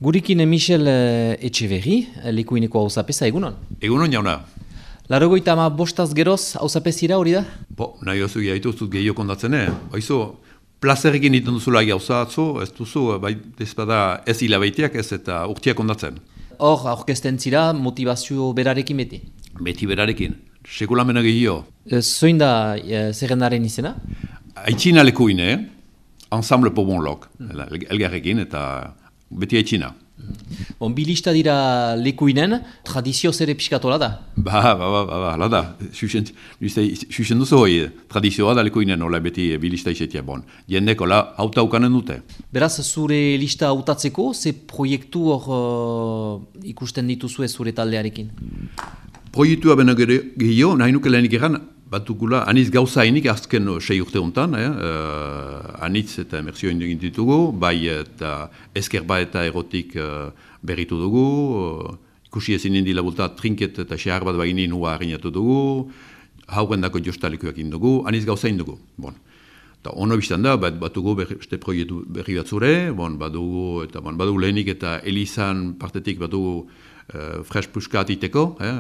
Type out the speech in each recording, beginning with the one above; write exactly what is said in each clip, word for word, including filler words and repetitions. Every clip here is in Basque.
Gurekin Michel Etxeberri, lekuineko auzapeza, egunon? Egunon jauna. Laurogeita ama bostaz geroz auzapezira hori da? Bo, nahi oso gaituztut gehiago kontatzen, eh? Baizu, plazerekin iten duzula gauza atzo, ez duzu, bai, ezpada ez hilabeiteak ez eta urtiak kontatzen. Hor, aurkezten zira, motivazio berarekin beti? Beti berarekin, sekulamena gehiago. Zoin da e, zerrendaren izena? Aitzina lekuine, Ensemble pour bon lok, elgarrekin, eta beti aitzina. Bon, bilista dira lekuinen, tradizioz ere piskatola da? Ba, ba, ba, ba, ba, da. Xuxen duzu hoi, tradizioa da lekuinen, hola beti bilista izetia, bon. Jendeko, la, hauta ukanen dute. Beraz, zure lista hautatzeko, ze proiektu hor uh, ikusten dituzue zure taldearekin? Proiektua bena gehiago, nahi nuke lehenik egan, batukula, anitz gauza hainik azken sei urte honetan, eh? uh, anitz eta emerzio egin ditugu, bai eta eskerba eta erotik uh, berritu dugu, uh, ikusi ezin indi labulta trinket eta xehar bat baginin hua harrinatu dugu, hauren dako jostalekuak indugu, anitz gauza indugu. Bon. Ta ono biztan da, bat, batugu beste proiektu berri bat zure, bon, badugu, eta, bon, badugu lehenik eta Elizan partetik badugu Uh, fresh puskat iteko, eh,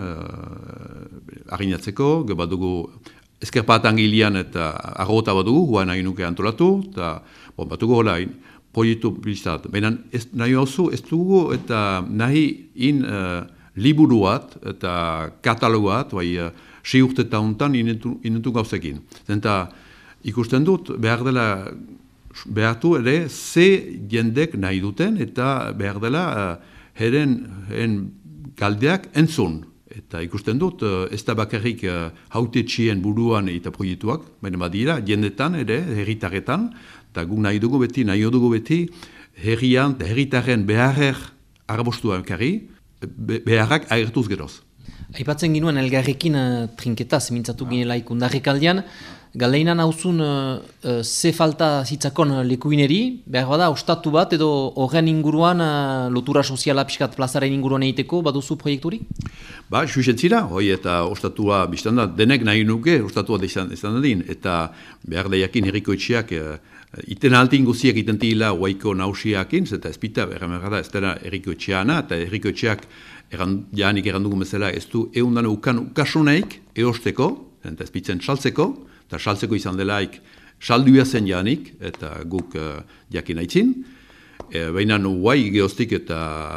uh, harinatzeko, ge badugu eskerpatan gilian eta arrota badugu, guan nahi nuke antolatu, eta bon, batugu hola, proiektu bizat. Baina nahi hauzu, ez dugu eta nahi in uh, liburuat eta kataloguat, bai, uh, sei urte eta hontan inetu gauzekin. Zenta ikusten dut, behar dela, behartu ere, ze jendek nahi duten, eta behar dela, uh, Heren, heren galdeak entzun. Eta ikusten dut, ez da bakarrik uh, hautetxien buruan eta proiektuak, baina badira, jendetan ere, herritarretan, eta guk nahi dugu beti, nahi dugu beti, herrian, herritarren beharrer arabostua ekarri, be, beharrak agertuz geroz. Aipatzen ginuen elgarrekin uh, trinketaz, mintzatu ginela ikundarrik aldean, galeinan hauzun uh, uh, ze falta zitzakon lekuineri, behar bada, ostatu bat edo horren inguruan uh, lotura soziala pixkat plazaren inguruan egiteko, baduzu proiekturi? Ba, xuxen zira, hoi eta ostatua biztanda, denek nahi nuke ostatua izan, izan dadin, eta behar da jakin herrikoetxeak, uh, iten altin guziak iten tila huaiko nausiakin, eta ez pita, erramera da, ez dara herrikoetxeana, eta herrikoetxeak eran, janik errandugu bezala, ez du eundan ukan ukasuneik eosteko, eta ez pitzen saltzeko, eta saltzeko izan delaik salduia zen janik, eta guk uh, jakin aitzin. E, Baina guai geostik eta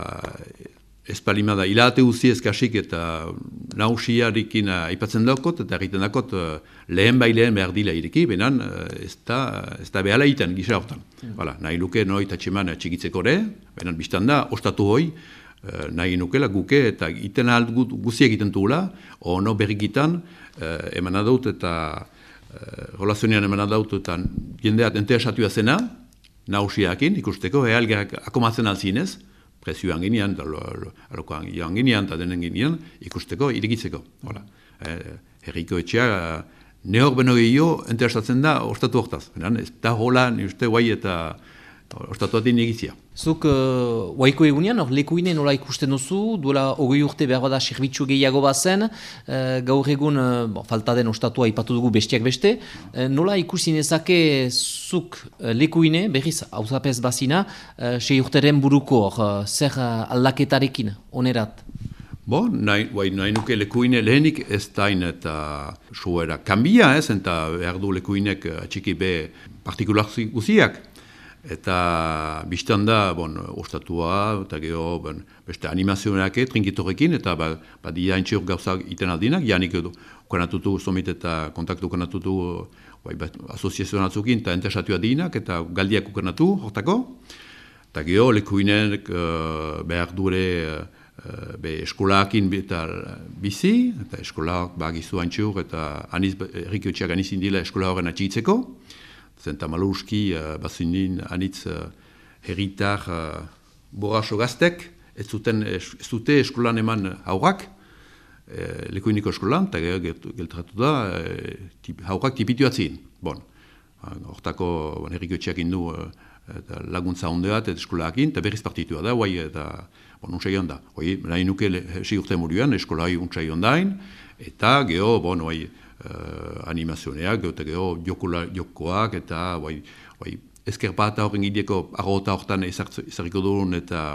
espalimada hilate uzi eskasik eta nausiarikin aipatzen daukot, eta egiten dakot uh, lehen bai lehen behar dila ireki, baina uh, ez da behala iten gisa hortan. Mm. Nahi luke noi tatxeman txikitzeko ere, baina biztan da, ostatu hoi, Uh, nahi nukela guke eta iten ahal guziak egiten duela, ono berrikitan uh, eman adaut eta uh, relazionian eman adaut eta jendeat interesatua zena, nausiakin ikusteko, ehalgerak akomatzen alzinez, presioan ginean, alokoan ginean, eta denen ginean, ikusteko, irikitzeko. Eh, herriko etxea, uh, nehor beno gehiago interesatzen da, ostatu hortaz. Ez da hola, ni uste guai eta ostatu atin egizia. Zuk, uh, waiko egunean, hor lekuine nola ikusten duzu, duela hogei urte behar bada serbitzu gehiago bazen, uh, gaur egun, uh, bon, falta den ostatua ipatu dugu bestiak beste, uh, nola ikusi nezake zuk uh, lekuine, berriz, hauzapez bazina, uh, sei urteren buruko, uh, zer uh, aldaketarekin, onerat? Bo, nahi, nahi nuke lekuine lehenik ez dain eta suera kanbia ez, eta behar du lekuinek atxiki be partikular guziak. Eta biztan da, bon, ostatua, eta geho, bon, beste animazioak trinkitorekin, eta ba, badia entxeur gauzak iten aldinak, janik edo, kanatutu, somit eta kontaktu kanatutu, bai, asoziazioan atzukin, eta entesatua dinak, eta galdiak ukanatu, hortako. Eta geho, lekuinek uh, behar dure uh, be eskolaakin eta bizi, eta eskolak bagizu entxeur, eta aniz, errikotxeak anizin dila eskola horren atxitzeko. Zenta maluski, uh, bazinin, anitz uh, herritar uh, borraso gaztek, ez zuten ez dute eskolan eman haurrak, eh, lekuiniko eskolan, eta geltratu da, eh, tip, haurrak tipitu atzin. Bon, hortako bon, herriko etxeak indu uh, laguntza ondeat, eta eskolakin, eta berriz partitua da, guai, eta bon, untsai honda. Hoi, nahi nuke sei urte muruan, eskolai untsai hondain, eta geho, bon, guai, Uh, animazioneak, eta geho jokoak, eta bai, bai, ezkerpata horren gideko arrota horretan ezarriko duen, eta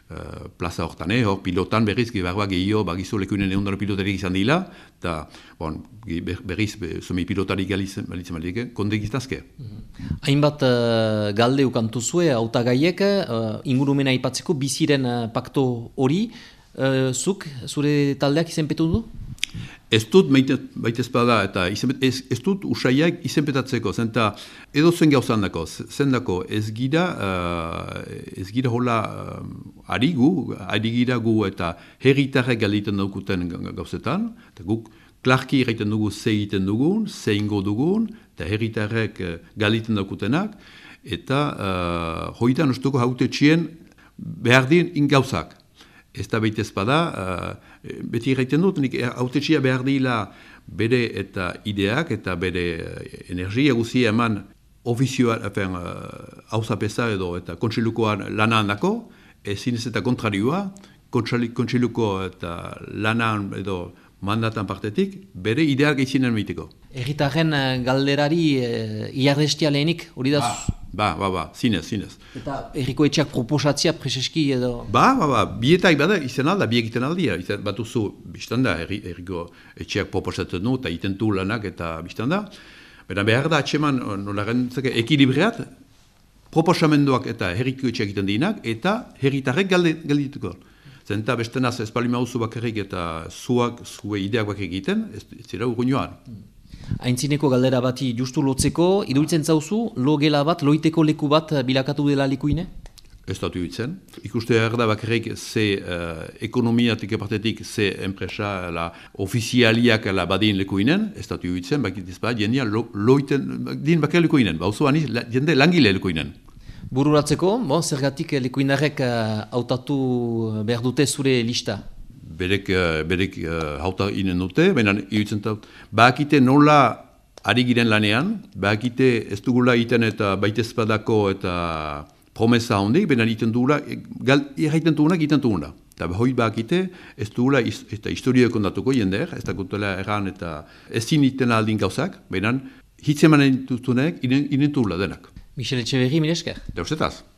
uh, plaza hortan, eh? Hor pilotan berriz, behar gehiago, bagizu lekuinen egun pilotarik izan dira, eta bon, berriz, zomi pilotarik galitzen balitzen, konde giztazke. Hainbat uh, galde ukantuzue, hautagaiek, uh, ingurumena aipatzeko biziren uh, pakto hori, uh, zuk, zure taldeak izenpetu du? Ez dut baita ezpada eta izenpet, ez, ez dut usaiak izenpetatzeko, zenta edo zen gauzan dako, zendako ez gira, uh, ez gira hola uh, ari gu, ari gira gu eta herritarrek galiten daukuten gauzetan, eta guk klarki egiten dugu ze egiten dugun, ze ingo dugun, eta herritarrek uh, galiten daukutenak, eta uh, hoitan ustuko haute txien behar din ingauzak. Ez da behit ezpada, uh, beti egiten dut, nik autetxia behar dila bere eta ideak eta bere energia guzia eman ofizioa, efen, hauzapeza edo eta kontsilukoan lana handako, ezin ez eta kontrarioa, kontsiluko eta lanan edo mandatan partetik, bere ideak izinen mitiko. Erritarren galderari e, iardestia lehenik, hori da? Ba, ba, ba, zinez, zinez. Eta erriko etxeak proposatzia preseski edo? Ba, ba, ba, bietak bada izan alda, biek iten aldia. Batuzu, biztan da, erriko etxeak proposatzen du, eta iten du lanak, eta biztan da. Bera behar da, atseman, nola gentzake, ekilibreat, proposamenduak eta herriko etxeak iten dienak, eta herritarrek galdituko. Zenta bestenaz ez palima hauzu bakarrik eta zuak, zue ideak bakarrik egiten, ez zira urguinoan. Aintzineko galdera bati justu lotzeko, iruditzen zauzu, lo gela bat, loiteko leku bat bilakatu dela lekuine? Ez dut iruditzen. Ikuste behar da bakarrik ze uh, ekonomiatik epartetik, ze enpresa la, ofizialiak la badin lekuinen, ez dut iruditzen, bakitiz bat, jendia lo, loiten, din bakar lekuinen, bauzu aniz, la, jende langile lekuinen. Bururatzeko, bon, zergatik lekuinarrek hautatu uh, behar dute zure lista? Berek, uh, berek uh, hauta inen dute, baina iruditzen dut, bakite nola ari giren lanean, bakite ez dugula iten eta baitezpadako eta promesa hondik, baina iten dugula, erraiten dugunak iten dugula. Eta hoi bakite ez dugula eta historioa kondatuko jender, ez da gutela erran eta ezin iten aldin gauzak, baina hitzemanen dutunek inen dugula denak. Michel Etxeberri, mire esker. Deusetaz.